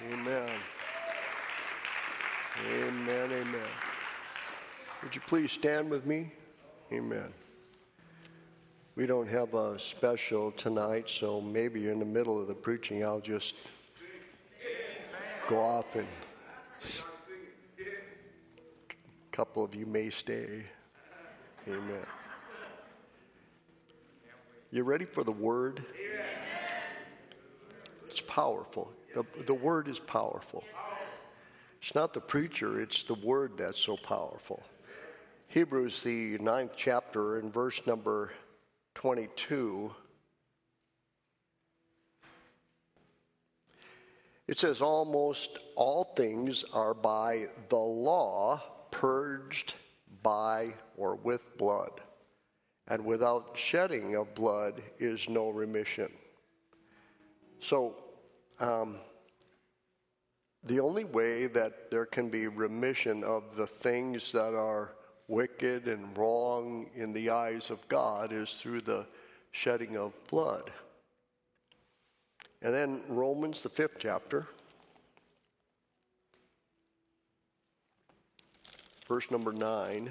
Amen. Amen, amen. Would you please stand with me? Amen. We don't have a special tonight, so maybe in the middle of the preaching I'll just go off and a couple of you may stay. Amen. You ready for the word? It's powerful. The word is powerful. It's not the preacher, it's the word that's so powerful. Hebrews, the 9th chapter, and verse number 22. It says, almost all things are by the law purged by or with blood, and without shedding of blood is no remission. So, the only way that there can be remission of the things that are wicked and wrong in the eyes of God is through the shedding of blood. And then Romans, the 5th chapter, verse number 9,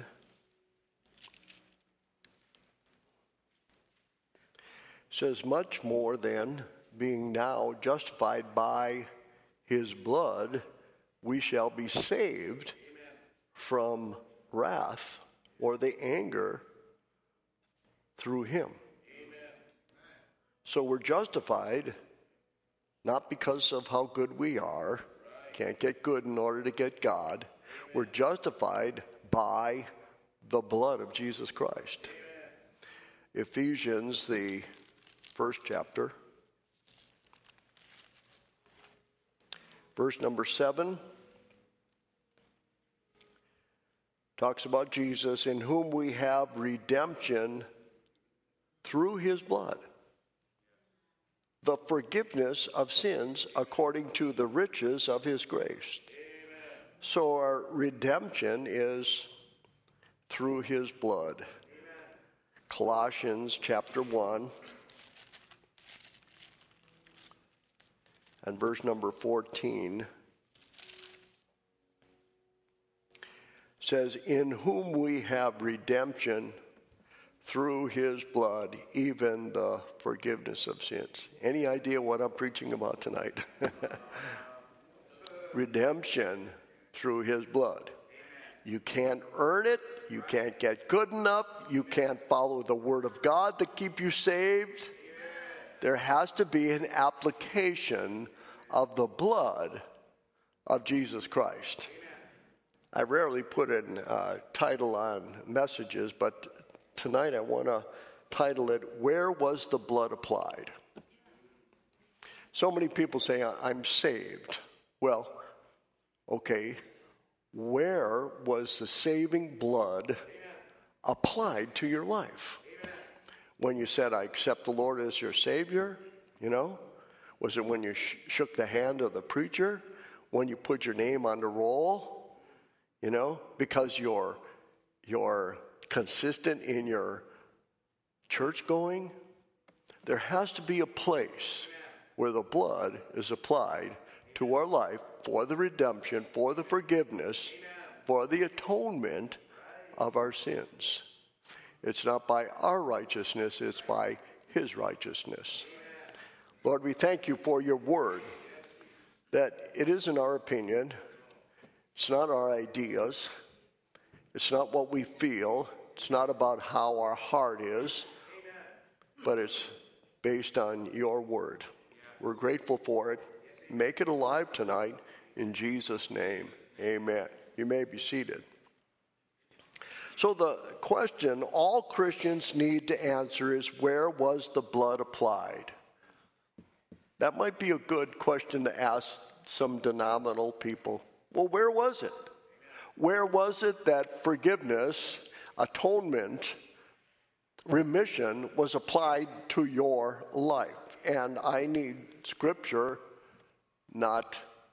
says, much more then, being now justified by his blood, we shall be saved from wrath or the anger through him. Amen. So we're justified not because of how good we are. Can't get good in order to get God. We're justified by the blood of Jesus Christ. Ephesians, the 1st chapter, verse number 7 talks about Jesus, in whom we have redemption through his blood, the forgiveness of sins according to the riches of his grace. Amen. So our redemption is through his blood. Amen. Colossians chapter 1 and verse number 14 says, in whom we have redemption through his blood, even the forgiveness of sins. Any idea what I'm preaching about tonight? Redemption through his blood. You can't earn it. You can't get good enough. You can't follow the word of God to keep you saved. There has to be an application of the blood of Jesus Christ. I rarely put a title on messages, but tonight I want to title it, Where Was the Blood Applied? So many people say, I'm saved. Well, okay, where was the saving blood applied to your life? When you said, I accept the Lord as your Savior, you know? Was it when you shook the hand of the preacher? When you put your name on the roll? You know, because you're consistent in your church going? There has to be a place where the blood is applied to our life for the redemption, for the forgiveness, for the atonement of our sins. It's not by our righteousness, it's by his righteousness. Lord, we thank you for your word, that it isn't our opinion, it's not our ideas, it's not what we feel, it's not about how our heart is, but it's based on your word. We're grateful for it. Make it alive tonight in Jesus' name. Amen. You may be seated. So the question all Christians need to answer is, where was the blood applied? That might be a good question to ask some denominational people. Well, where was it? Where was it that forgiveness, atonement, remission was applied to your life? And I need scripture, not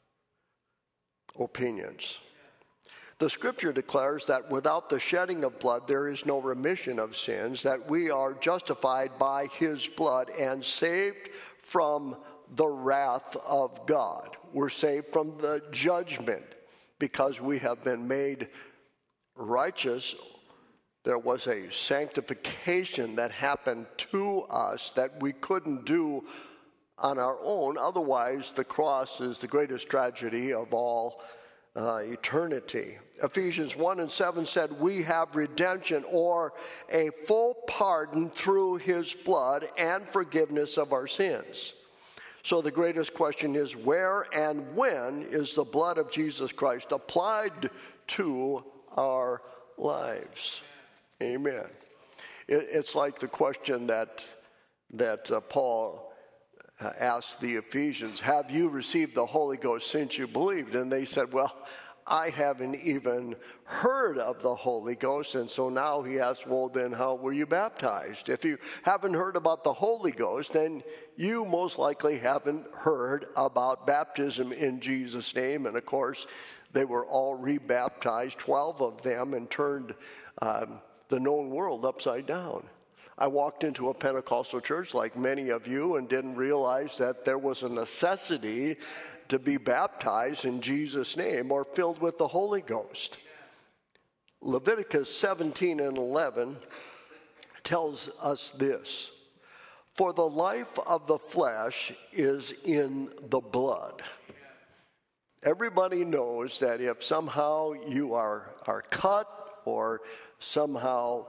opinions. The scripture declares that without the shedding of blood, there is no remission of sins, that we are justified by his blood and saved from the wrath of God. We're saved from the judgment because we have been made righteous. There was a sanctification that happened to us that we couldn't do on our own. Otherwise, the cross is the greatest tragedy of all eternity. Ephesians 1:7 said, we have redemption, or a full pardon through his blood and forgiveness of our sins. So the greatest question is, where and when is the blood of Jesus Christ applied to our lives? Amen. It's like the question that Paul asked the Ephesians, have you received the Holy Ghost since you believed? And they said, well, I haven't even heard of the Holy Ghost. And so now he asks, well, then how were you baptized? If you haven't heard about the Holy Ghost, then you most likely haven't heard about baptism in Jesus' name. And of course, they were all rebaptized, 12 of them, and turned the known world upside down. I walked into a Pentecostal church like many of you and didn't realize that there was a necessity to be baptized in Jesus' name or filled with the Holy Ghost. Leviticus 17:11 tells us this: for the life of the flesh is in the blood. Everybody knows that if somehow you are cut or somehow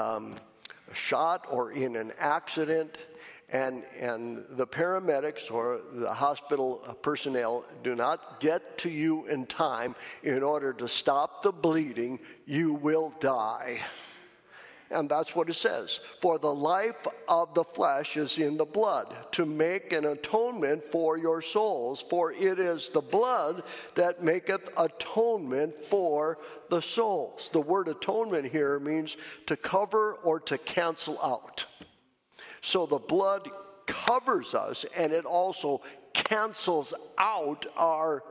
shot or in an accident, and the paramedics or the hospital personnel do not get to you in time in order to stop the bleeding, you will die. And that's what it says. For the life of the flesh is in the blood, to make an atonement for your souls. For it is the blood that maketh atonement for the souls. The word atonement here means to cover or to cancel out. So the blood covers us, and it also cancels out our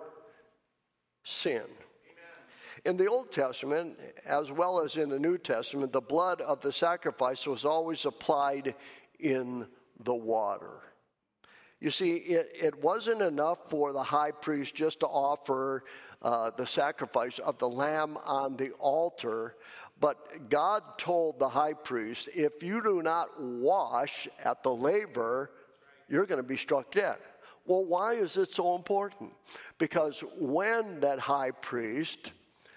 sin. In the Old Testament, as well as in the New Testament, the blood of the sacrifice was always applied in the water. You see, it wasn't enough for the high priest just to offer the sacrifice of the lamb on the altar, but God told the high priest, if you do not wash at the laver, you're going to be struck dead. Well, why is it so important? Because when that high priest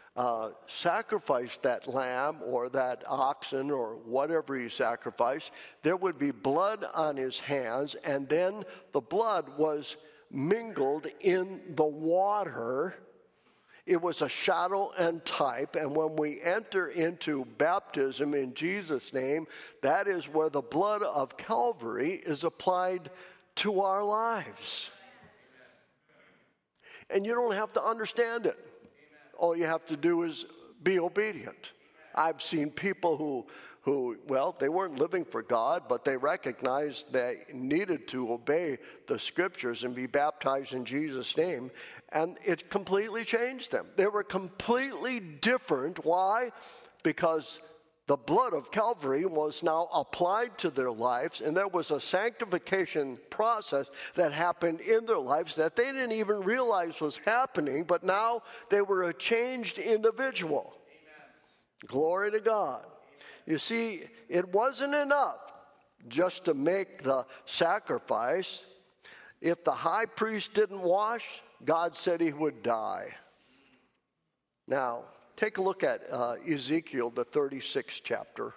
sacrificed that lamb or that oxen or whatever he sacrificed, there would be blood on his hands, and then the blood was mingled in the water. It was a shadow and type, and when we enter into baptism in Jesus' name, that is where the blood of Calvary is applied to our lives. And you don't have to understand it. All you have to do is be obedient. I've seen people who, well, they weren't living for God, but they recognized they needed to obey the scriptures and be baptized in Jesus' name, and it completely changed them. They were completely different. Why? Because the blood of Calvary was now applied to their lives, and there was a sanctification process that happened in their lives that they didn't even realize was happening, but now they were a changed individual. Amen. Glory to God. You see, it wasn't enough just to make the sacrifice. If the high priest didn't wash, God said he would die. Now, take a look at Ezekiel, the 36th chapter.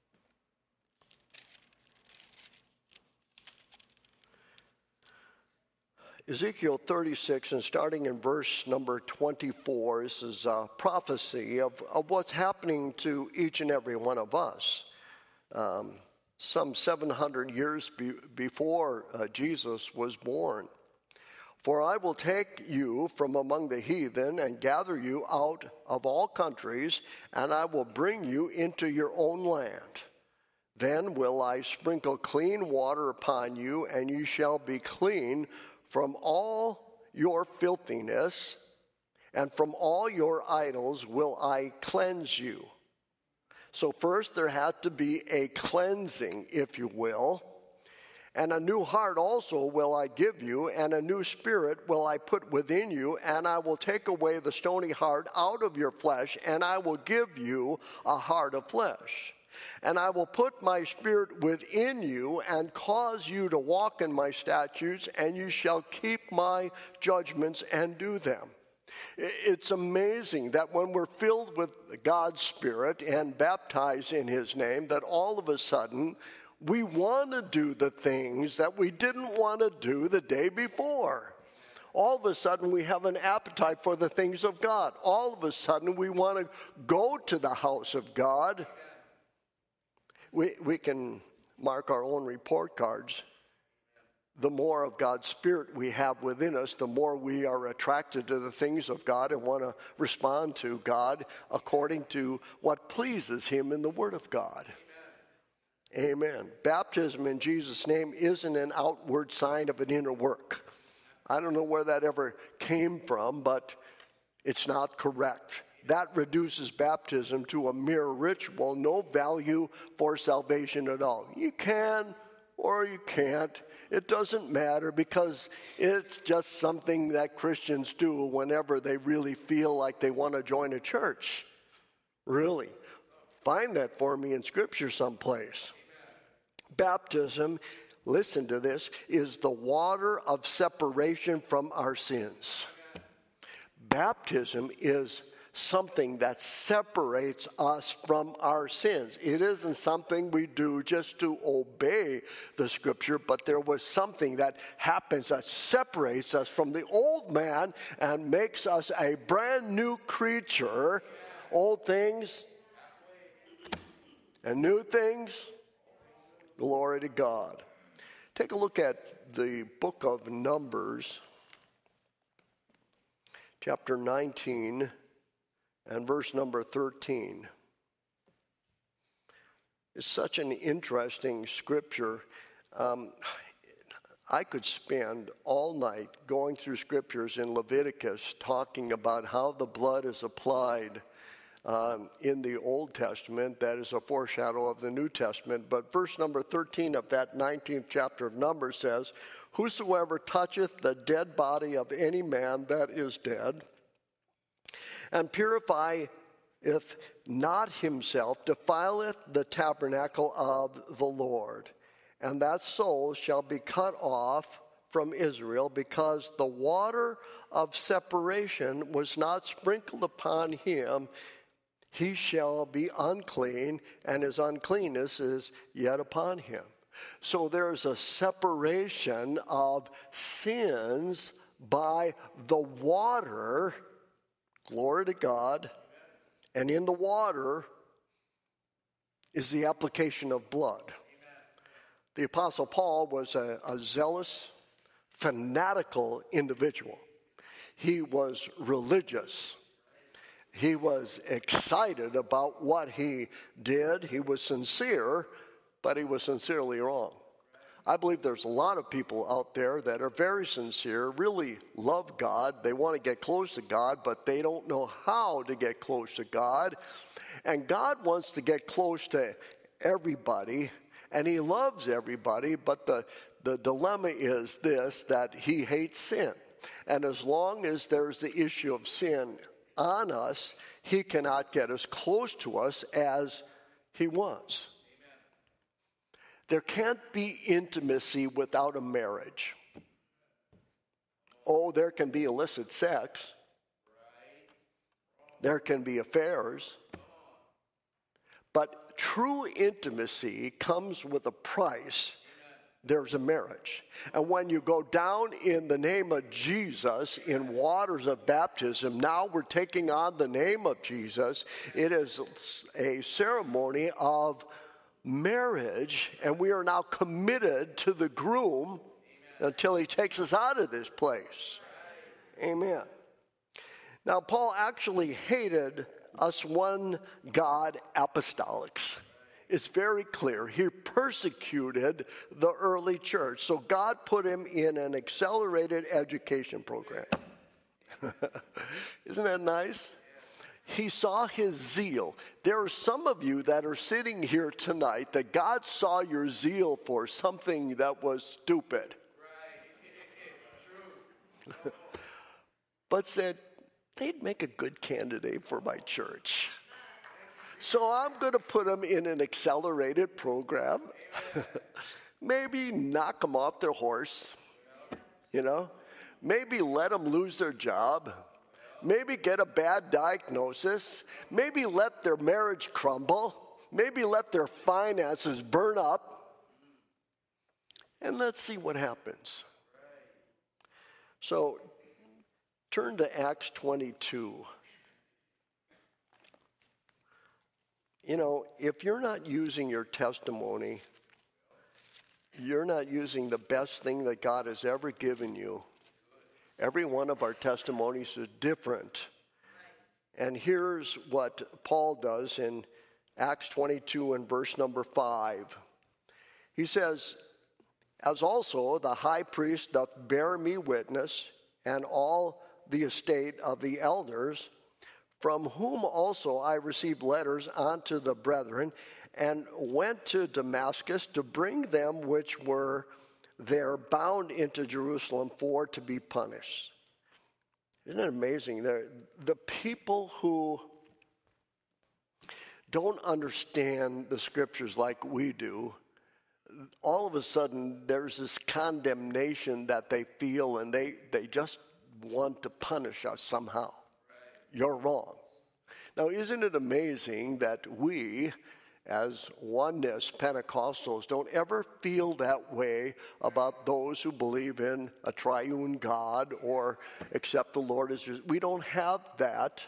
Ezekiel 36, and starting in verse number 24, this is a prophecy of what's happening to each and every one of us. Some 700 years before Jesus was born. For I will take you from among the heathen and gather you out of all countries, and I will bring you into your own land. Then will I sprinkle clean water upon you, and you shall be clean from all your filthiness, and from all your idols will I cleanse you. So first there had to be a cleansing, if you will. And a new heart also will I give you, and a new spirit will I put within you, and I will take away the stony heart out of your flesh, and I will give you a heart of flesh. And I will put my spirit within you and cause you to walk in my statutes, and you shall keep my judgments and do them. It's amazing that when we're filled with God's Spirit and baptized in His name, that all of a sudden we want to do the things that we didn't want to do the day before. All of a sudden we have an appetite for the things of God. All of a sudden we want to go to the house of God. We can mark our own report cards. The more of God's Spirit we have within us, the more we are attracted to the things of God and want to respond to God according to what pleases Him in the Word of God. Amen. Baptism in Jesus' name isn't an outward sign of an inner work. I don't know where that ever came from, but it's not correct. That reduces baptism to a mere ritual, no value for salvation at all. You can or you can't. It doesn't matter because it's just something that Christians do whenever they really feel like they want to join a church. Really. Find that for me in Scripture someplace. Baptism, listen to this, is the water of separation from our sins. Baptism is something that separates us from our sins. It isn't something we do just to obey the Scripture, but there was something that happens that separates us from the old man and makes us a brand new creature. Old things and new things. Glory to God. Take a look at the book of Numbers, chapter 19 and verse number 13. It's such an interesting scripture. I could spend all night going through scriptures in Leviticus talking about how the blood is applied in the Old Testament. That is a foreshadow of the New Testament. But verse number 13 of that 19th chapter of Numbers says, "Whosoever toucheth the dead body of any man that is dead, and purifieth not himself, defileth the tabernacle of the Lord. And that soul shall be cut off from Israel, because the water of separation was not sprinkled upon him. He shall be unclean, and his uncleanness is yet upon him." So there's a separation of sins by the water. Glory to God. And in the water is the application of blood. The Apostle Paul was a zealous, fanatical individual. He was religious. He was excited about what he did. He was sincere, but he was sincerely wrong. I believe there's a lot of people out there that are very sincere, really love God. They want to get close to God, but they don't know how to get close to God. And God wants to get close to everybody, and He loves everybody, but the dilemma is this, that He hates sin. And as long as there's the issue of sin on us, He cannot get as close to us as He wants. There can't be intimacy without a marriage. Oh, there can be illicit sex. There can be affairs. But true intimacy comes with a price. There's a marriage. And when you go down in the name of Jesus in waters of baptism, now we're taking on the name of Jesus. It is a ceremony of marriage, and we are now committed to the groom until he takes us out of this place. Amen. Now, Paul actually hated us one God apostolics. It's very clear. He persecuted the early church. So God put him in an accelerated education program. Isn't that nice? He saw his zeal. There are some of you that are sitting here tonight that God saw your zeal for something that was stupid. Right. True. But said, they'd make a good candidate for my church. So I'm going to put them in an accelerated program. Maybe knock them off their horse, Maybe let them lose their job. Maybe get a bad diagnosis. Maybe let their marriage crumble. Maybe let their finances burn up. And let's see what happens. So turn to Acts 22. If you're not using your testimony, you're not using the best thing that God has ever given you. Every one of our testimonies is different. And here's what Paul does in Acts 22 and verse number 5. He says, as also the high priest doth bear me witness, and all the estate of the elders, from whom also I received letters unto the brethren, and went to Damascus to bring them which were there bound into Jerusalem for to be punished. Isn't it amazing? The people who don't understand the scriptures like we do, all of a sudden there's this condemnation that they feel, and they just want to punish us somehow. You're wrong. Now, isn't it amazing that we, as oneness Pentecostals, don't ever feel that way about those who believe in a triune God or accept the Lord as yours? We don't have that.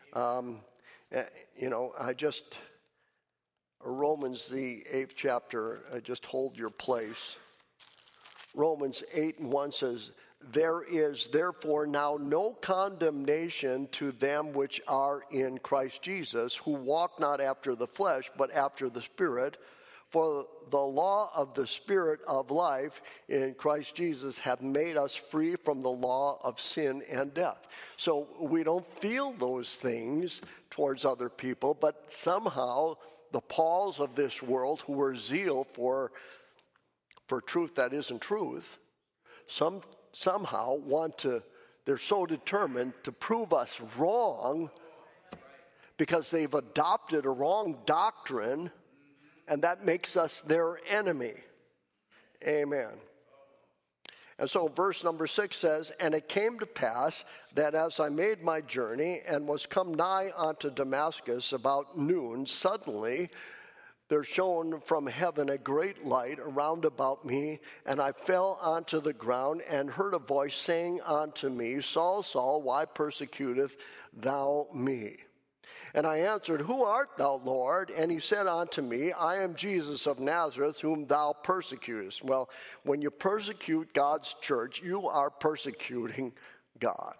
Romans, the 8th chapter, just hold your place. Romans 8:1 says, there is therefore now no condemnation to them which are in Christ Jesus, who walk not after the flesh, but after the Spirit. For the law of the Spirit of life in Christ Jesus hath made us free from the law of sin and death. So we don't feel those things towards other people, but somehow the Pauls of this world who are zeal for truth that isn't truth, somehow they're so determined to prove us wrong because they've adopted a wrong doctrine, and that makes us their enemy. Amen. And so verse number 6 says, and it came to pass that as I made my journey and was come nigh unto Damascus about noon, suddenly there shone from heaven a great light around about me, and I fell onto the ground and heard a voice saying unto me, Saul, Saul, why persecutest thou me? And I answered, Who art thou, Lord? And he said unto me, I am Jesus of Nazareth, whom thou persecutest. Well, when you persecute God's church, you are persecuting God.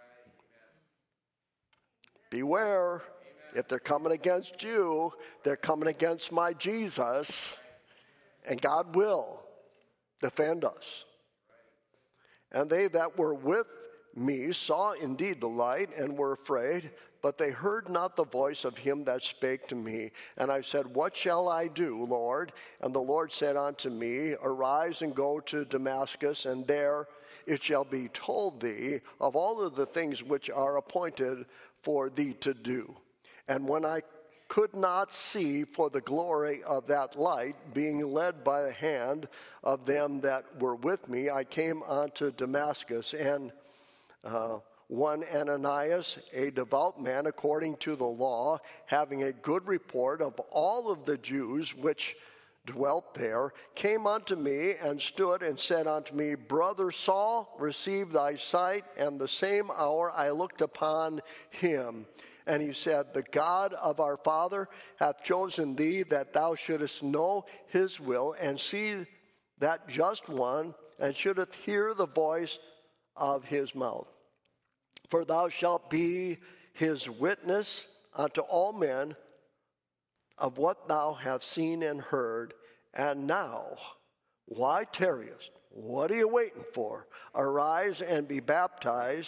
Beware. If they're coming against you, they're coming against my Jesus, and God will defend us. And they that were with me saw indeed the light and were afraid, but they heard not the voice of him that spake to me. And I said, What shall I do, Lord? And the Lord said unto me, Arise and go to Damascus, and there it shall be told thee of all of the things which are appointed for thee to do. And when I could not see for the glory of that light, being led by the hand of them that were with me, I came unto Damascus, and one Ananias, a devout man according to the law, having a good report of all of the Jews which dwelt there, came unto me and stood and said unto me, Brother Saul, receive thy sight. And the same hour I looked upon him. And he said, The God of our father hath chosen thee, that thou shouldest know his will, and see that just one, and shouldest hear the voice of his mouth. For thou shalt be his witness unto all men of what thou hast seen and heard. And now, why tarriest? What are you waiting for? Arise and be baptized,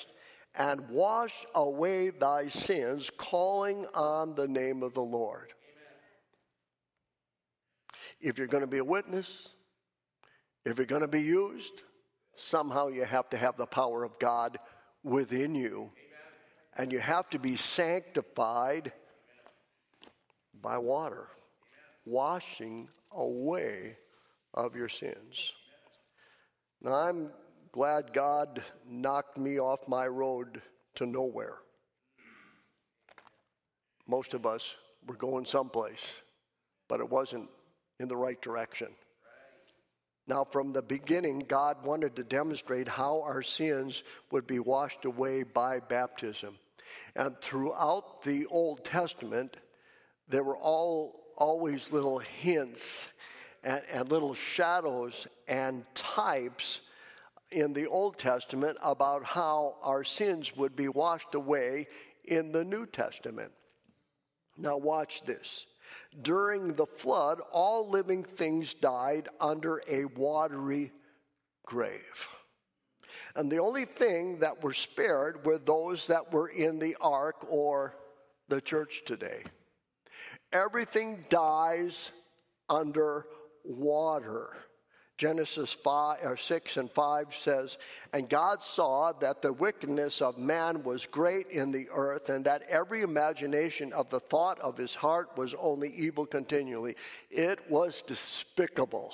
and wash away thy sins, calling on the name of the Lord. Amen. If you're going to be a witness, if you're going to be used, somehow you have to have the power of God within you. Amen. And you have to be sanctified by water, washing away of your sins. Now, I'm glad God knocked me off my road to nowhere. Most of us were going someplace, but it wasn't in the right direction. Now, from the beginning, God wanted to demonstrate how our sins would be washed away by baptism. And throughout the Old Testament, there were always little hints and little shadows and types in the Old Testament about how our sins would be washed away in the New Testament. Now watch this. During the flood, all living things died under a watery grave. And the only thing that were spared were those that were in the ark or the church today. Everything dies under water. Genesis 6 and 5 says, and God saw that the wickedness of man was great in the earth, and that every imagination of the thought of his heart was only evil continually. It was despicable.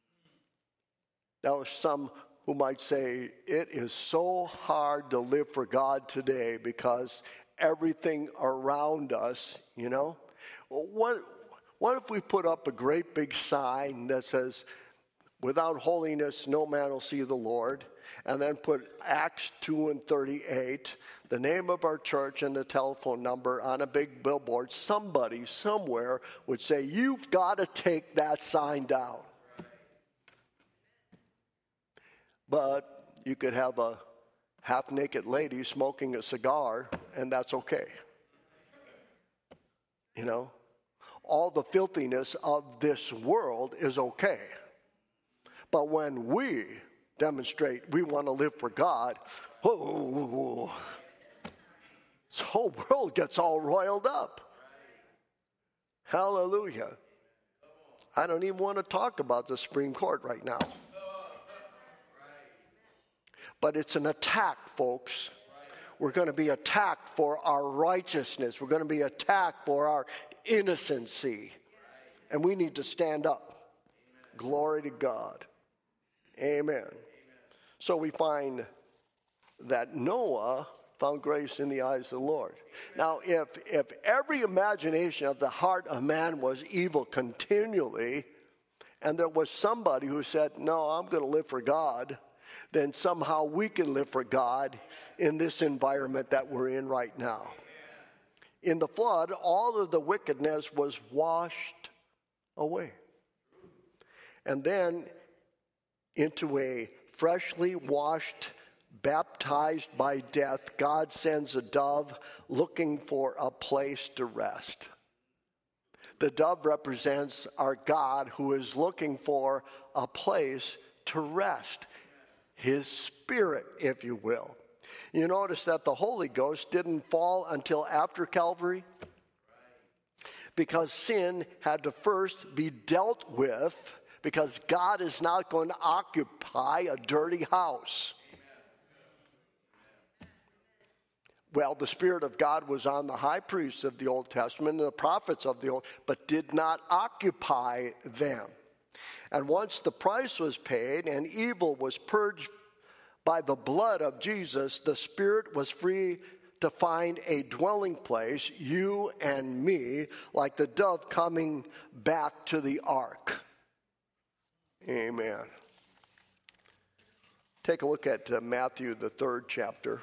Now, some who might say, it is so hard to live for God today because everything around us, What if we put up a great big sign that says, without holiness, no man will see the Lord, and then put Acts 2 and 38, the name of our church and the telephone number on a big billboard? Somebody somewhere would say, you've got to take that sign down. But you could have a half-naked lady smoking a cigar, and that's okay. All the filthiness of this world is okay. But when we demonstrate we want to live for God, this whole world gets all roiled up. Hallelujah. I don't even want to talk about the Supreme Court right now. But it's an attack, folks. We're going to be attacked for our righteousness. We're going to be attacked for our innocency. And we need to stand up. Amen. Glory to God. Amen. So we find that Noah found grace in the eyes of the Lord. Now, if every imagination of the heart of man was evil continually, and there was somebody who said, no, I'm going to live for God, then somehow we can live for God in this environment that we're in right now. In the flood, all of the wickedness was washed away. And then into a freshly washed, baptized by death, God sends a dove looking for a place to rest. The dove represents our God who is looking for a place to rest. His spirit, if you will. You notice that the Holy Ghost didn't fall until after Calvary, because sin had to first be dealt with, because God is not going to occupy a dirty house. Well, the Spirit of God was on the high priests of the Old Testament and the prophets of the Old, but did not occupy them. And once the price was paid and evil was purged by the blood of Jesus, the Spirit was free to find a dwelling place, you and me, like the dove coming back to the ark. Amen. Take a look at Matthew, the 3rd chapter.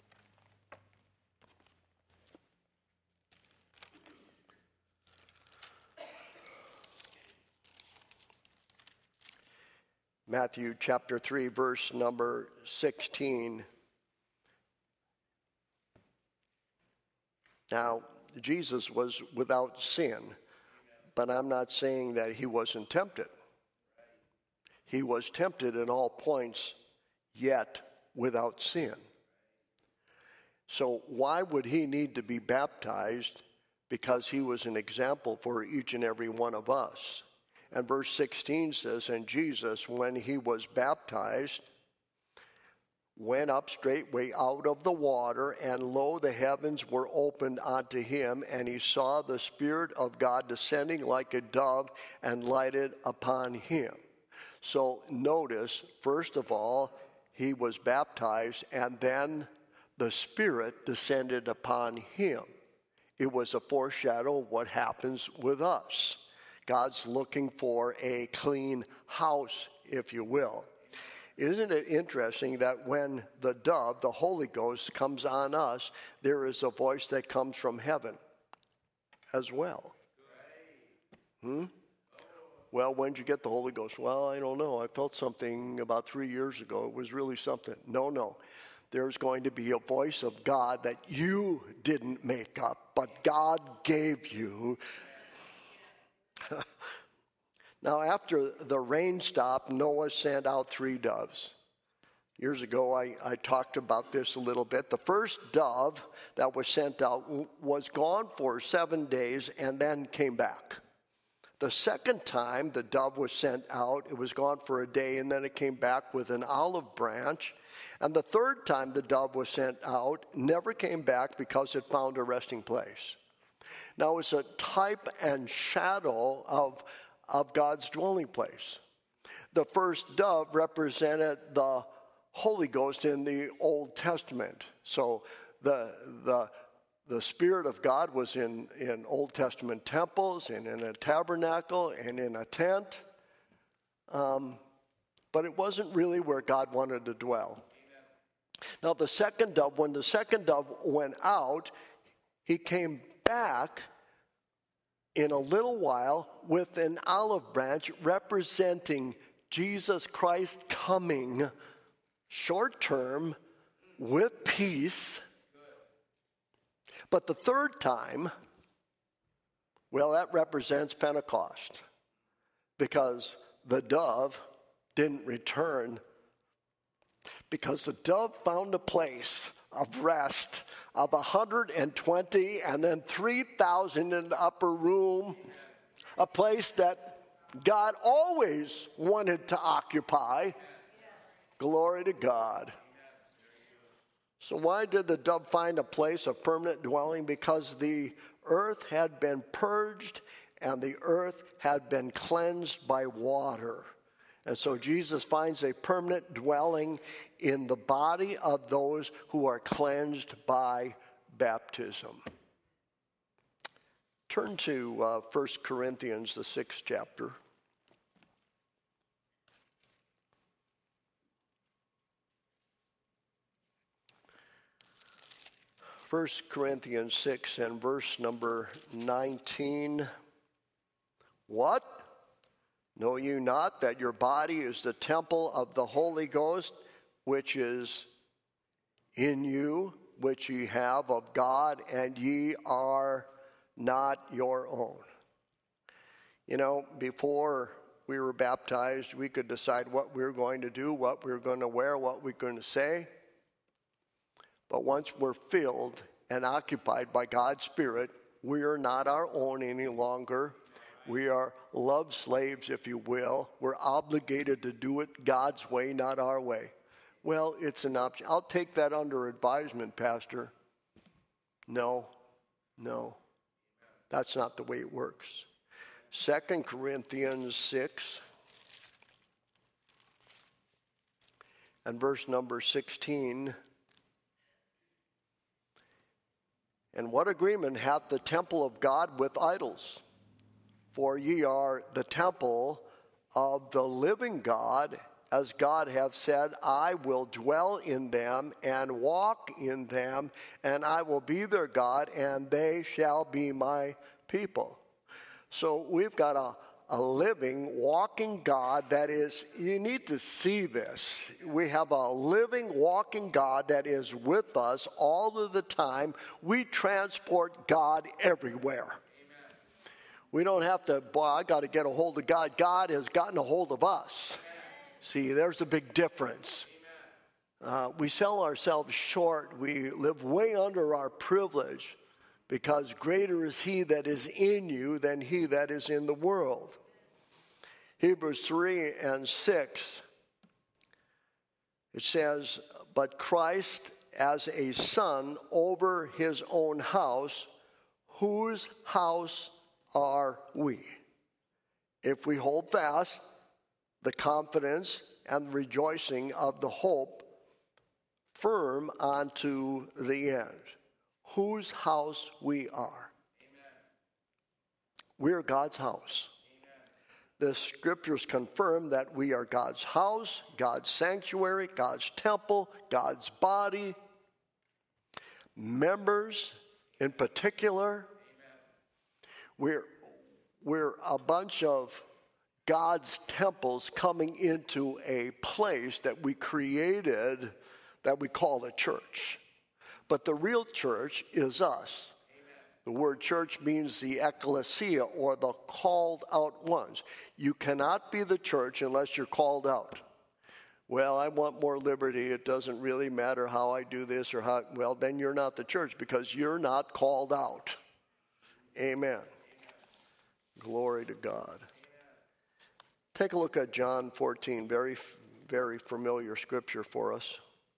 Matthew chapter 3, verse number 16. Now, Jesus was without sin, but I'm not saying that he wasn't tempted. He was tempted in all points, yet without sin. So why would he need to be baptized? Because he was an example for each and every one of us. And verse 16 says, and Jesus, when he was baptized, went up straightway out of the water, and lo, the heavens were opened unto him, and he saw the Spirit of God descending like a dove and lighted upon him. So notice, first of all, he was baptized, and then the Spirit descended upon him. It was a foreshadow of what happens with us. God's looking for a clean house, if you will. Isn't it interesting that when the dove, the Holy Ghost, comes on us, there is a voice that comes from heaven as well? Well, when did you get the Holy Ghost? Well, I don't know. I felt something about 3 years ago. It was really something. No. There's going to be a voice of God that you didn't make up, but God gave you. Now, after the rain stopped, Noah sent out 3 doves. Years ago, I talked about this a little bit. The first dove that was sent out was gone for 7 days and then came back. The second time the dove was sent out, it was gone for a day and then it came back with an olive branch. And the third time the dove was sent out, never came back because it found a resting place. Now, it's a type and shadow of God's dwelling place. The first dove represented the Holy Ghost in the Old Testament. So the Spirit of God was in Old Testament temples and in a tabernacle and in a tent. But it wasn't really where God wanted to dwell. Now, the second dove, when the second dove went out, he came back in a little while with an olive branch representing Jesus Christ coming short term with peace. But the third time, well, that represents Pentecost, because the dove didn't return, because the dove found a place of rest of 120 and then 3,000 in the upper room, a place that God always wanted to occupy. Glory to God. So why did the dove find a place of permanent dwelling? Because the earth had been purged and the earth had been cleansed by water. And so Jesus finds a permanent dwelling in the body of those who are cleansed by baptism. Turn to 1 Corinthians, the 6th chapter. 1 Corinthians 6 and verse number 19. What? Know you not that your body is the temple of the Holy Ghost, which is in you, which ye have of God, and ye are not your own? You know, before we were baptized, we could decide what we were going to do, what we were going to wear, what we were going to say. But once we're filled and occupied by God's Spirit, we are not our own any longer. We are love slaves, if you will. We're obligated to do it God's way, not our way. Well, it's an option. I'll take that under advisement, Pastor. No. That's not the way it works. 2 Corinthians 6 and verse number 16. And what agreement hath the temple of God with idols? For ye are the temple of the living God, as God hath said, I will dwell in them and walk in them, and I will be their God, and they shall be my people. So we've got a living, walking God that is, you need to see this. We have a living, walking God that is with us all of the time. We transport God everywhere. Amen. We don't have to, I got to get a hold of God. God has gotten a hold of us. Amen. See, there's a big difference. We sell ourselves short. We live way under our privilege because greater is he that is in you than he that is in the world. Hebrews 3 and 6, it says, but Christ as a son over his own house, whose house are we? If we hold fast the confidence and the rejoicing of the hope firm unto the end. Whose house we are. Amen. We're God's house. Amen. The scriptures confirm that we are God's house, God's sanctuary, God's temple, God's body, members in particular. Amen. We're a bunch of God's temples coming into a place that we created that we call the church. But the real church is us. Amen. The word church means the ecclesia, or the called out ones. You cannot be the church unless you're called out. Well, I want more liberty. It doesn't really matter how I do this or how. Well, then you're not the church because you're not called out. Amen. Amen. Glory to God. Amen. Take a look at John 14, very, very familiar scripture for us.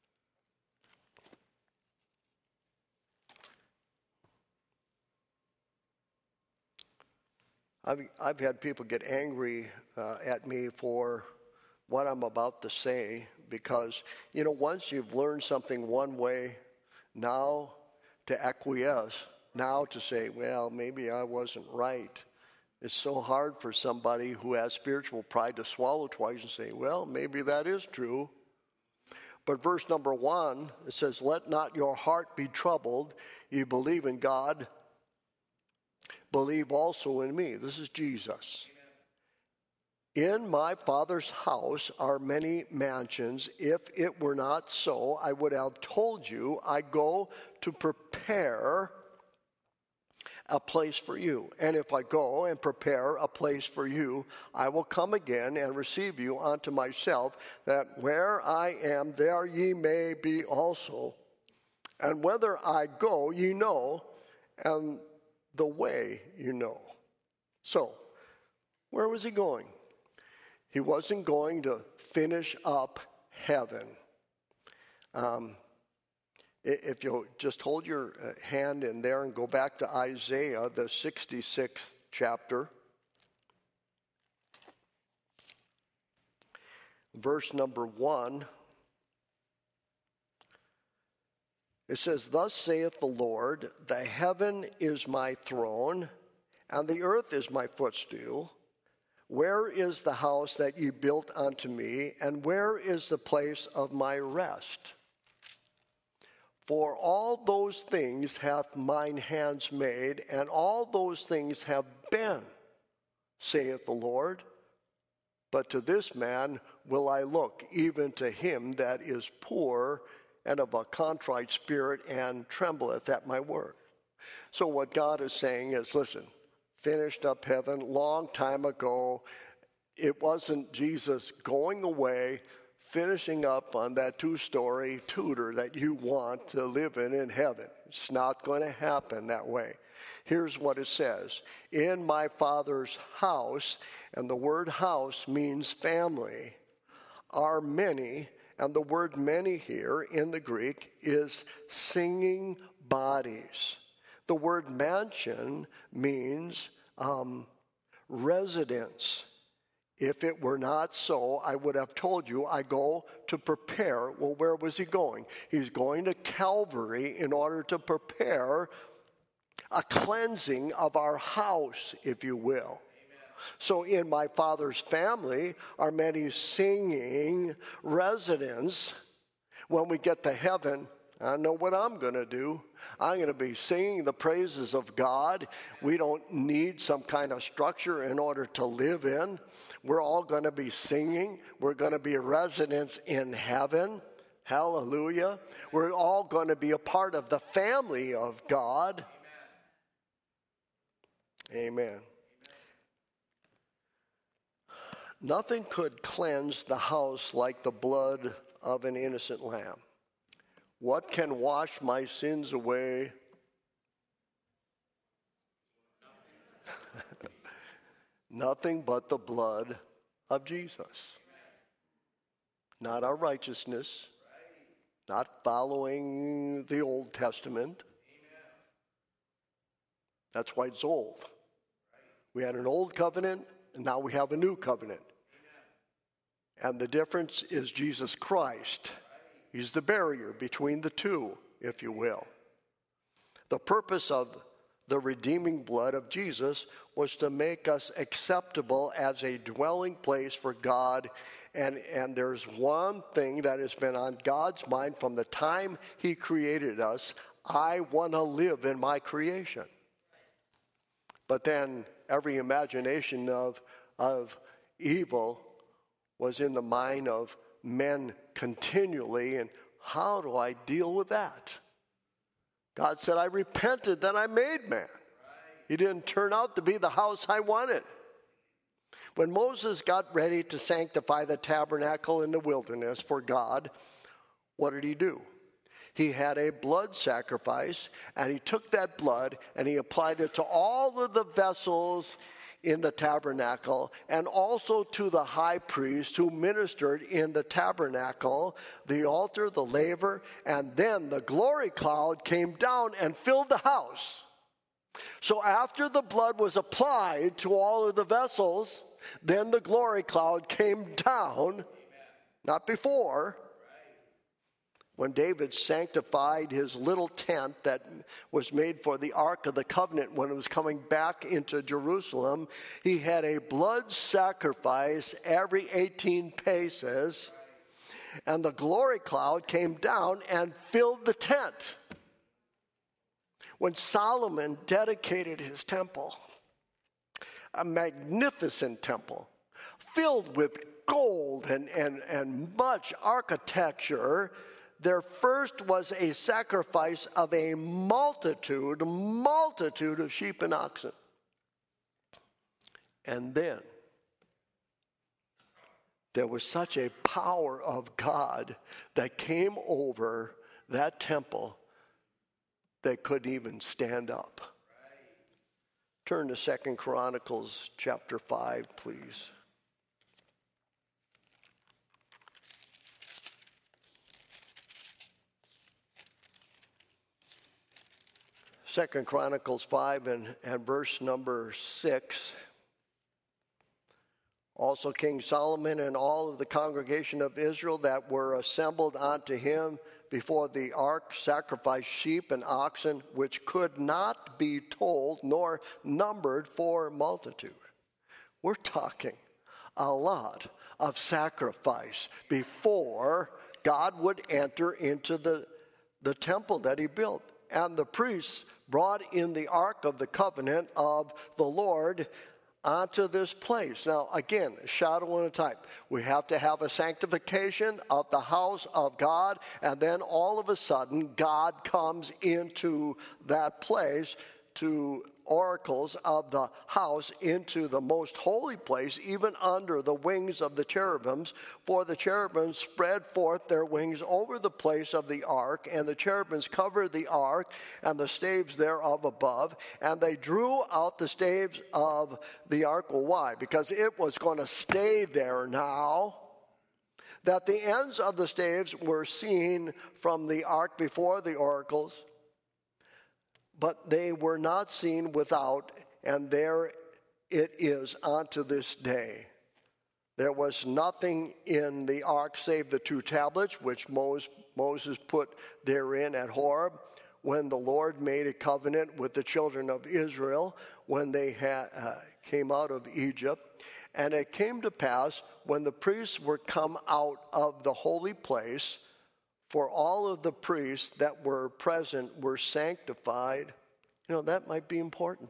I've had people get angry at me for what I'm about to say because, once you've learned something one way, now to acquiesce, now to say, well, maybe I wasn't right. It's so hard for somebody who has spiritual pride to swallow twice and say, well, maybe that is true. But verse number 1, it says, let not your heart be troubled. You believe in God. Believe also in me. This is Jesus. Amen. In my Father's house are many mansions. If it were not so, I would have told you, I go to prepare a place for you. And if I go and prepare a place for you, I will come again and receive you unto myself, that where I am, there ye may be also. And whither I go, ye know, and the way you know. So, where was he going? He wasn't going to finish up heaven. If you'll just hold your hand in there and go back to Isaiah, the 66th chapter, verse number 1, it says, thus saith the Lord, the heaven is my throne, and the earth is my footstool. Where is the house that ye built unto me, and where is the place of my rest? For all those things hath mine hands made, and all those things have been, saith the Lord. But to this man will I look, even to him that is poor and of a contrite spirit, and trembleth at my word. So what God is saying is, listen, finished up heaven long time ago. It wasn't Jesus going away, finishing up on that 2-story Tudor that you want to live in heaven. It's not going to happen that way. Here's what it says. In my Father's house, and the word house means family, are many. And the word many here in the Greek is singing bodies. The word mansion means residence. If it were not so, I would have told you, I go to prepare. Well, where was he going? He's going to Calvary in order to prepare a cleansing of our house, if you will. So in my Father's family are many singing residents. When we get to heaven, I know what I'm going to do. I'm going to be singing the praises of God. We don't need some kind of structure in order to live in. We're all going to be singing. We're going to be residents in heaven. Hallelujah. We're all going to be a part of the family of God. Amen. Nothing could cleanse the house like the blood of an innocent lamb. What can wash my sins away? Nothing but the blood of Jesus. Not our righteousness, not following the Old Testament. That's why it's old. We had an old covenant, and now we have a new covenant. And the difference is Jesus Christ. He's the barrier between the two, if you will. The purpose of the redeeming blood of Jesus was to make us acceptable as a dwelling place for God. And there's one thing that has been on God's mind from the time He created us. I want to live in my creation. But then every imagination of evil was in the mind of men continually, and how do I deal with that? God said, I repented that I made man. He didn't turn out to be the house I wanted. When Moses got ready to sanctify the tabernacle in the wilderness for God, what did he do? He had a blood sacrifice, and he took that blood and he applied it to all of the vessels in the tabernacle, and also to the high priest who ministered in the tabernacle, the altar, the laver, and then the glory cloud came down and filled the house. So after the blood was applied to all of the vessels, then the glory cloud came down, not before. When David sanctified his little tent that was made for the Ark of the Covenant when it was coming back into Jerusalem, he had a blood sacrifice every 18 paces, and the glory cloud came down and filled the tent. When Solomon dedicated his temple, a magnificent temple, filled with gold and much architecture, there first was a sacrifice of a multitude of sheep and oxen. And then there was such a power of God that came over that temple they couldn't even stand up. Turn to 2 Chronicles chapter 5, please. 2 Chronicles 5 and verse number 6. Also King Solomon and all of the congregation of Israel that were assembled unto him before the ark sacrificed sheep and oxen, which could not be told nor numbered for multitude. We're talking a lot of sacrifice before God would enter into the temple that he built. And the priests brought in the Ark of the Covenant of the Lord onto this place. Now, again, a shadow and a type. We have to have a sanctification of the house of God, and then all of a sudden, God comes into that place to oracles of the house into the most holy place, even under the wings of the cherubims. For the cherubims spread forth their wings over the place of the ark, and the cherubims covered the ark and the staves thereof above, and they drew out the staves of the ark. Well, why? Because it was going to stay there now, that the ends of the staves were seen from the ark before the oracles, but they were not seen without, and there it is unto this day. There was nothing in the ark save the two tablets, which Moses put therein at Horeb, when the Lord made a covenant with the children of Israel when they came out of Egypt. And it came to pass, when the priests were come out of the holy place, for all of the priests that were present were sanctified. You know, that might be important.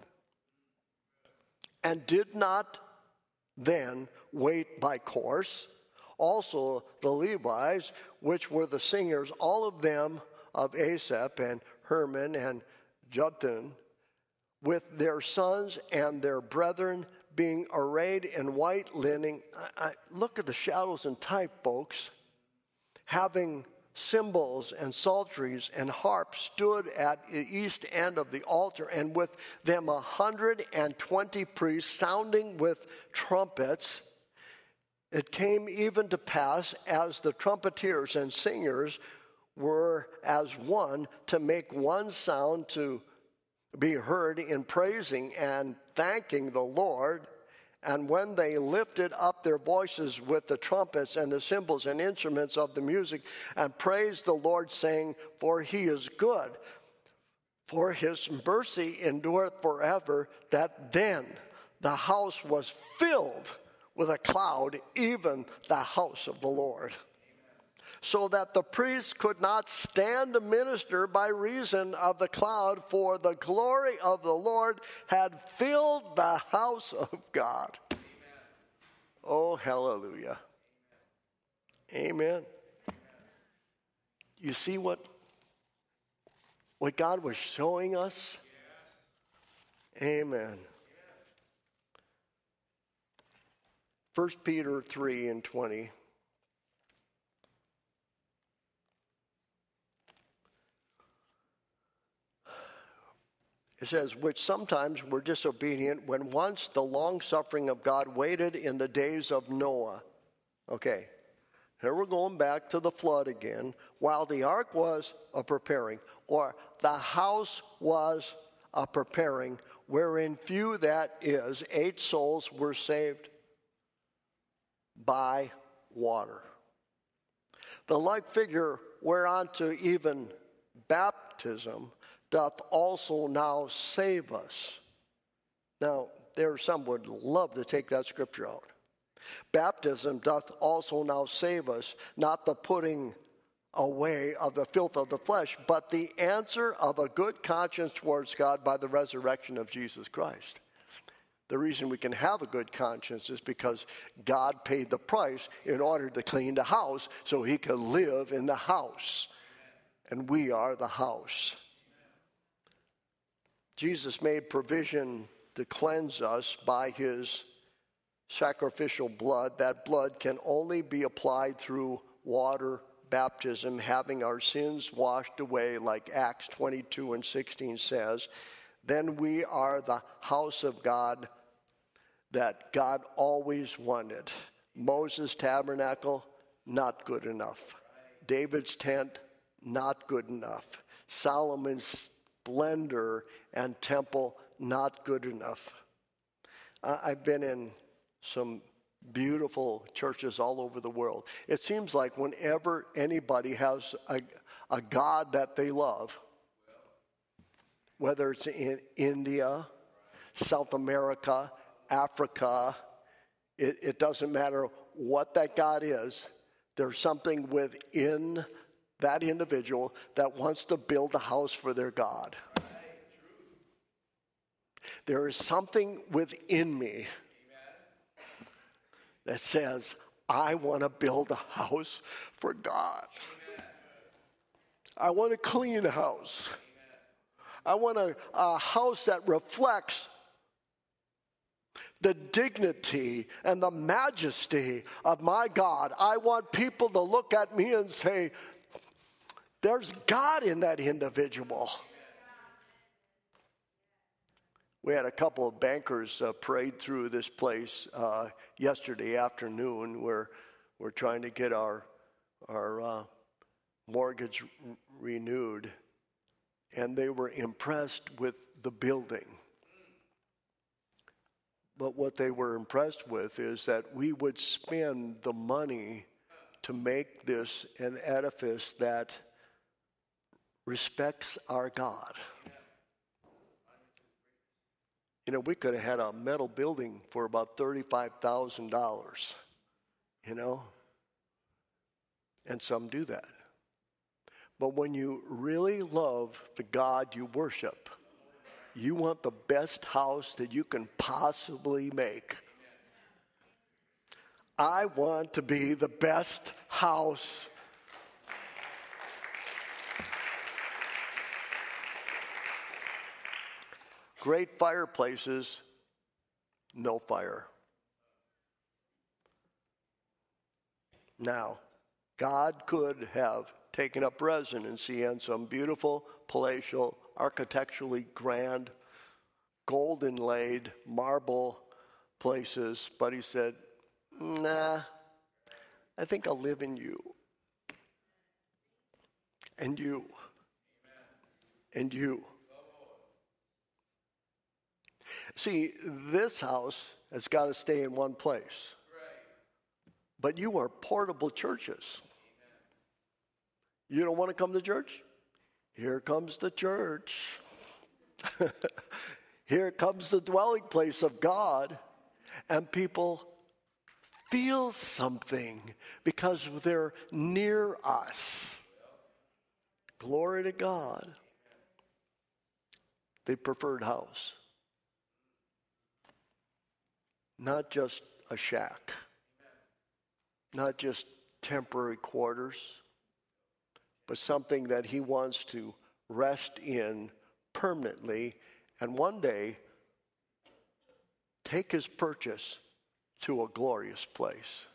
And did not then wait by course. Also the Levites, which were the singers, all of them of Asaph and Herman and Jeduthun, with their sons and their brethren, being arrayed in white linen. Look at the shadows and type, folks. having cymbals and psalteries and harps, stood at the east end of the altar, and with them 120 priests sounding with trumpets. It came even to pass, as the trumpeters and singers were as one, to make one sound to be heard in praising and thanking the Lord. And when they lifted up their voices with the trumpets and the cymbals and instruments of the music, and praised the Lord, saying, For he is good, for his mercy endureth forever, that then the house was filled with a cloud, even the house of the Lord. So that the priests could not stand to minister by reason of the cloud, for the glory of the Lord had filled the house of God. Amen. Oh, hallelujah. Amen. Amen. You see what God was showing us? Yes. Amen. 1 Peter 3:20. It says, which sometimes were disobedient, when once the long-suffering of God waited in the days of Noah. Okay, here we're going back to the flood again. While the ark was a-preparing, or the house was a-preparing, wherein few, that is, 8 souls were saved by water. The like figure whereunto even baptism doth also now save us. Now, there some would love to take that scripture out. Baptism doth also now save us, not the putting away of the filth of the flesh, but the answer of a good conscience towards God by the resurrection of Jesus Christ. The reason we can have a good conscience is because God paid the price in order to clean the house so he could live in the house. And we are the house. Jesus made provision to cleanse us by his sacrificial blood. That blood can only be applied through water baptism, having our sins washed away, like Acts 22:16 says. Then we are the house of God that God always wanted. Moses' tabernacle, not good enough. David's tent, not good enough. Solomon's splendor and temple, not good enough. I've been in some beautiful churches all over the world. It seems like whenever anybody has a God that they love, whether it's in India, South America, Africa, it doesn't matter what that God is, there's something within that individual that wants to build a house for their God. There is something within me that says, I want to build a house for God. I want a clean house. I want a house that reflects the dignity and the majesty of my God. I want people to look at me and say, there's God in that individual. We had a couple of bankers parade through this place yesterday afternoon. We're trying to get our mortgage renewed, and they were impressed with the building. But what they were impressed with is that we would spend the money to make this an edifice that respects our God. You know, we could have had a metal building for about $35,000, you know, and some do that. But when you really love the God you worship, you want the best house that you can possibly make. I want to be the best house. Great fireplaces, no fire. Now, God could have taken up residency in some beautiful, palatial, architecturally grand, gold inlaid marble places, but he said, nah, I think I'll live in you. And you. And you. See, this house has got to stay in one place. But you are portable churches. You don't want to come to church? Here comes the church. Here comes the dwelling place of God. And people feel something because they're near us. Glory to God. The preferred house. Not just a shack. Not just temporary quarters. But something that he wants to rest in permanently and one day take his purchase to a glorious place.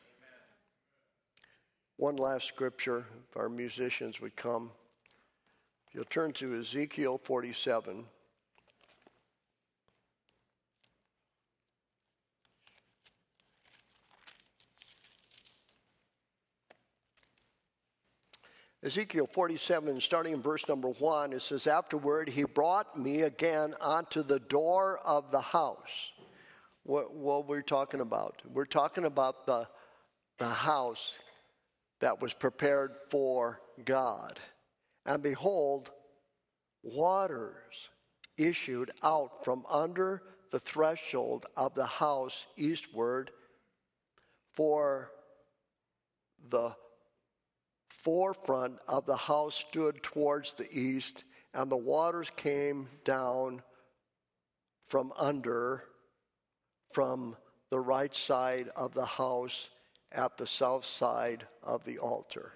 One last scripture, if our musicians would come. You'll turn to Ezekiel 47. Ezekiel 47, starting in verse number 1, it says, afterward he brought me again onto the door of the house. What we're talking about? We're talking about the house that was prepared for God. And behold, waters issued out from under the threshold of the house eastward, for the forefront of the house stood towards the east, and the waters came down from under, from the right side of the house at the south side of the altar.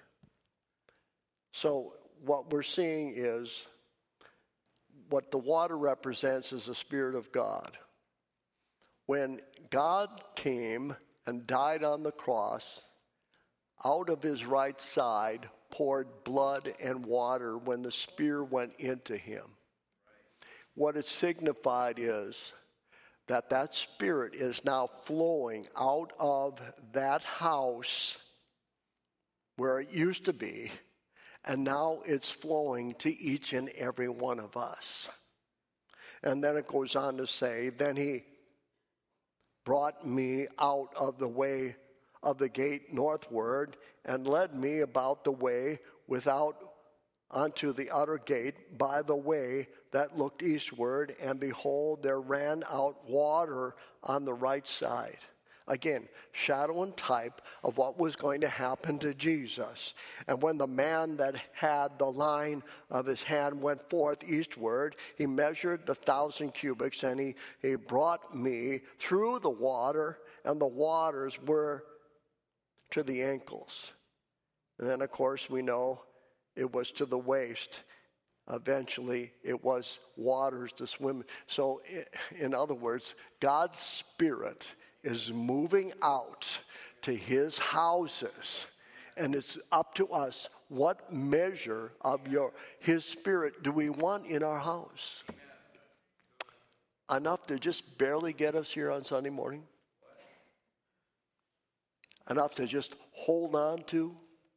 So what we're seeing is what the water represents is the Spirit of God. When God came and died on the cross, out of his right side poured blood and water when the spear went into him. What it signified is that spirit is now flowing out of that house where it used to be, and now it's flowing to each and every one of us. And then it goes on to say, then he brought me out of the way of the gate northward and led me about the way without unto the outer gate by the way that looked eastward, and behold, there ran out water on the right side. Again, shadow and type of what was going to happen to Jesus. And when the man that had the line of his hand went forth eastward, he measured 1,000 cubits, and he brought me through the water, and the waters were to the ankles. And then, of course, we know it was to the waist. Eventually, it was waters to swim. So, in other words, God's Spirit is moving out to his houses. And it's up to us, what measure of his Spirit do we want in our house? Enough to just barely get us here on Sunday morning? Enough to just hold on to?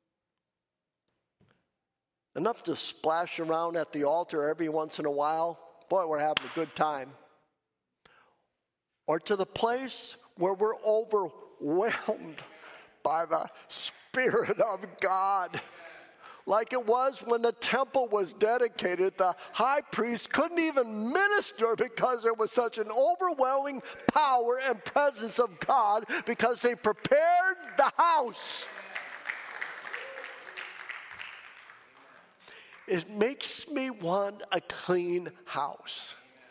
Enough to splash around at the altar every once in a while? Boy, we're having a good time. Or to the place where we're overwhelmed by the Spirit of God. Like it was when the temple was dedicated, the high priest couldn't even minister because there was such an overwhelming power and presence of God, because they prepared the house. It makes me want a clean house.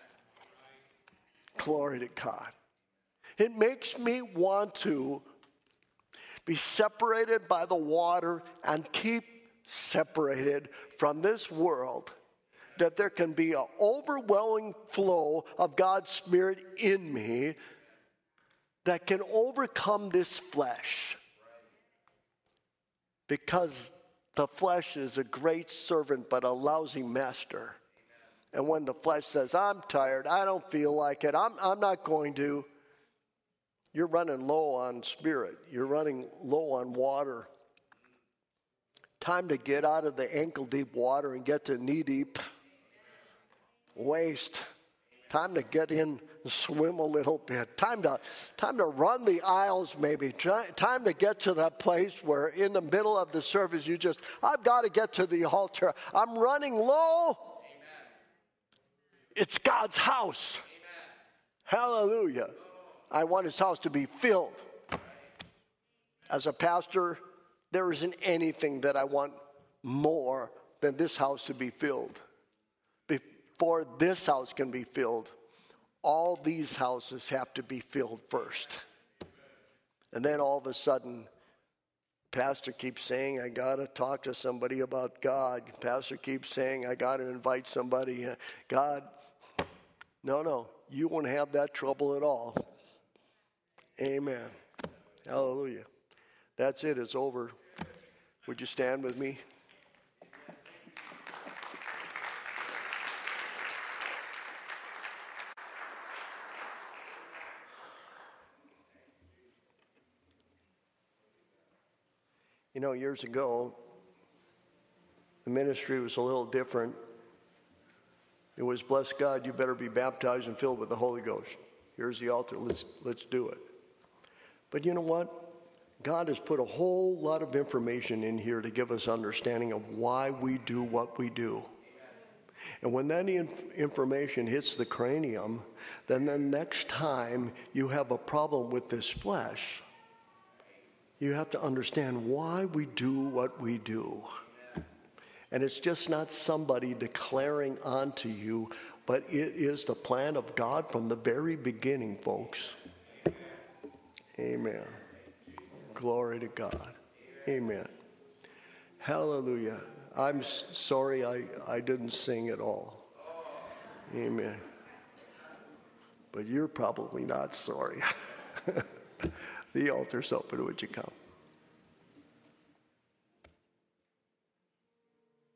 Glory to God. It makes me want to be separated by the water and keep separated from this world, that there can be an overwhelming flow of God's Spirit in me that can overcome this flesh. because the flesh is a great servant but a lousy master. And when the flesh says, I'm tired, I don't feel like it, I'm not going to, you're running low on spirit. You're running low on water. Time to get out of the ankle-deep water and get to knee-deep. Waste. Time to get in and swim a little bit. Time to run the aisles maybe. Time to get to that place where in the middle of the service I've got to get to the altar. I'm running low. Amen. It's God's house. Amen. Hallelujah. I want his house to be filled. As a pastor, there isn't anything that I want more than this house to be filled. Before this house can be filled, all these houses have to be filled first. And then all of a sudden, pastor keeps saying, I got to talk to somebody about God. Pastor keeps saying, I got to invite somebody. God, no, you won't have that trouble at all. Amen. Hallelujah. That's it. It's over. Would you stand with me? You know, years ago, the ministry was a little different. It was, bless God, you better be baptized and filled with the Holy Ghost. Here's the altar. Let's do it. But you know what? God has put a whole lot of information in here to give us understanding of why we do what we do. And when that information hits the cranium, then the next time you have a problem with this flesh, you have to understand why we do what we do. And it's just not somebody declaring onto you, but it is the plan of God from the very beginning, folks. Amen. Glory to God. Amen. Hallelujah. I'm sorry I didn't sing at all. Amen. But you're probably not sorry. The altar's open. Would you come?